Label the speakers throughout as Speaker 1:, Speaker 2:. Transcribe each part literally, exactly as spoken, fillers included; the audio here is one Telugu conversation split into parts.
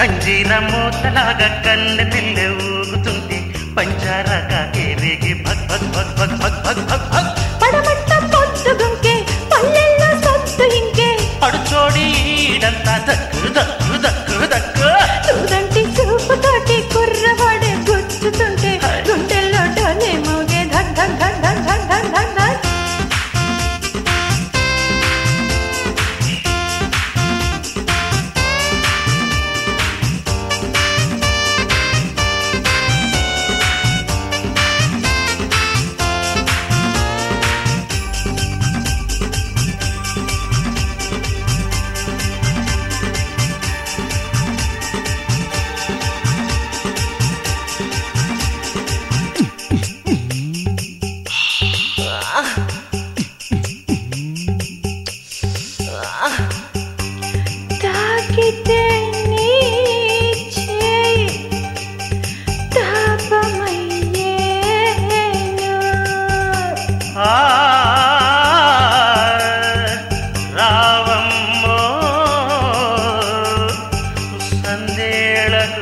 Speaker 1: కంజీర మూతలాగా కన్నె పిల్ల ఊగుతుంటే పంచారాగా కేరేగి భగ్ భగ్ భగ్ భగ్ భగ్ భగ్ భగ్ భగ్
Speaker 2: పడమట్ట పొద్దుగుంకే పల్లెల్లో సొత్తు ఇంకే
Speaker 1: పడుచోడి ఈడంతా దక్కు దక్కు దక్కు దక్కు
Speaker 2: చూదంటి చూపు తోటి కుర్రవాడే గుచ్చుతుంటే గుండెల్లో డోలే మోగే ధక్ ధక్ ధక్ ధక్ ధక్ ధక్ ధక్ ధక్ తాకితే నీ చేయి తాపమయ్యేను
Speaker 1: ఆ రావమ్మో సందేళకు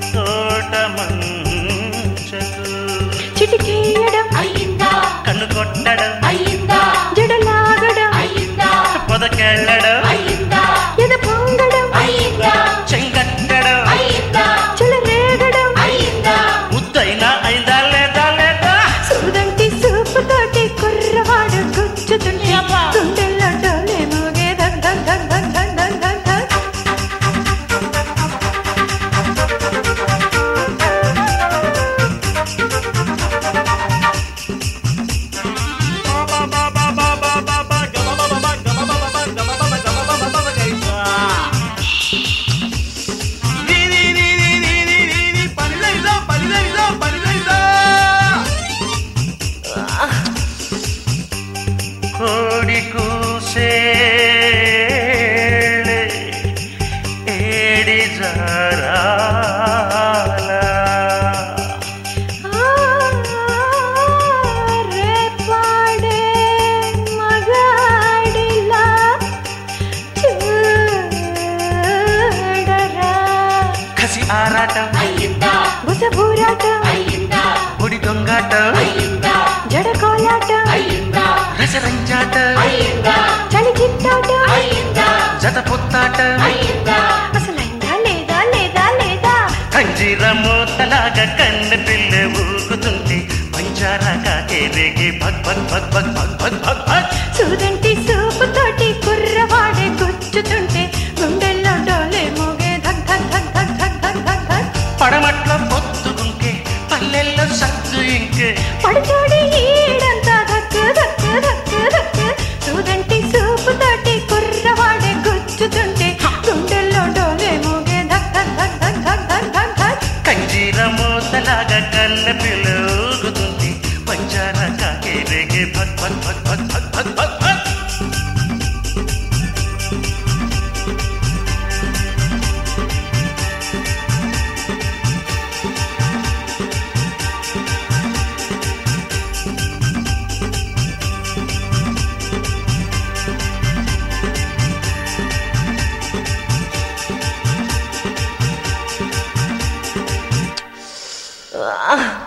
Speaker 1: తోటమంచకు
Speaker 2: చిటికేయడం
Speaker 3: అయ్యిందా
Speaker 1: కన్ను కొట్టడం
Speaker 3: అయ్యిందా
Speaker 2: జడలాగడం
Speaker 3: అయ్యిందా
Speaker 1: పొదకెళ్ళడం
Speaker 3: అయ్యిందా
Speaker 2: ఎద పొంగడం
Speaker 3: అయ్యిందా
Speaker 1: చెంగట్టడం
Speaker 3: అయ్యిందా
Speaker 2: చెలరేగడం
Speaker 3: అయ్యిందా
Speaker 1: ముద్దైనా అయిందా లేదా లేదా
Speaker 2: చూదంటి చూపు తోటి కుర్రవాడు గుచ్చుతుంటే గుండెల్లో డోలే మోగే ధక్ ధక్ ధక్ ధక్ ధక్ ధక్ ధక్ ధక్
Speaker 1: కోడి కూసే ఏడి జారాల
Speaker 2: రేపాడే మగాడిలా చూడరా
Speaker 1: కసి ఆరాటం
Speaker 3: అయ్యిందా
Speaker 2: బుసబూరాటం
Speaker 3: అయ్యిందా
Speaker 1: పొడి దొంగాటం
Speaker 3: అయ్యిందా
Speaker 2: జడకోలాటం
Speaker 3: అయ్యిందా
Speaker 1: రసరంజాటం
Speaker 3: అయ్యిందా
Speaker 2: చలి చిట్టాటం
Speaker 3: అయ్యిందా
Speaker 1: జత పొత్తాటం
Speaker 3: అయ్యిందా
Speaker 2: అసలైందా లేదా లేదా లేదా
Speaker 1: కంజీర మూతలాగా కన్నె పిల్ల ఊగుతుంటే పంచారాగా కేరేగి భగ్ భగ్ భగ్ భగ్ భగ్ భగ్ భగ్ భగ్
Speaker 2: చూదంటి చూపు తోటి కుర్రవాడే గుచ్చుతుంటే గుండెల్లో డోలే మోగే ధక్ ధక్ ధక్ ధక్ ధక్ ధక్ ధక్ ధక్
Speaker 1: పడమట్ల పొత్తుకుంకే పల్లెల్లో సత్తు ఇంకే
Speaker 2: పడుచోడి ఈడంతా ధక్కు ధక్కు ధక్కు ధక్కు చూదంటి చూపు తోటి కుర్రవాడే గుచ్చుతుంటే గుండెల్లో డోలే మోగే ధక్ ధక్ ధక్ ధక్ ధక్ ధక్ ధక్ ధక్
Speaker 1: కంజీర మూతలాగా కన్నె పిల్ల ఊగుతుంటే పంచారాగా కేరేగి భగ్ భగ్ భగ్ భగ్ భగ్ భగ్ భగ్ భగ్
Speaker 2: Ah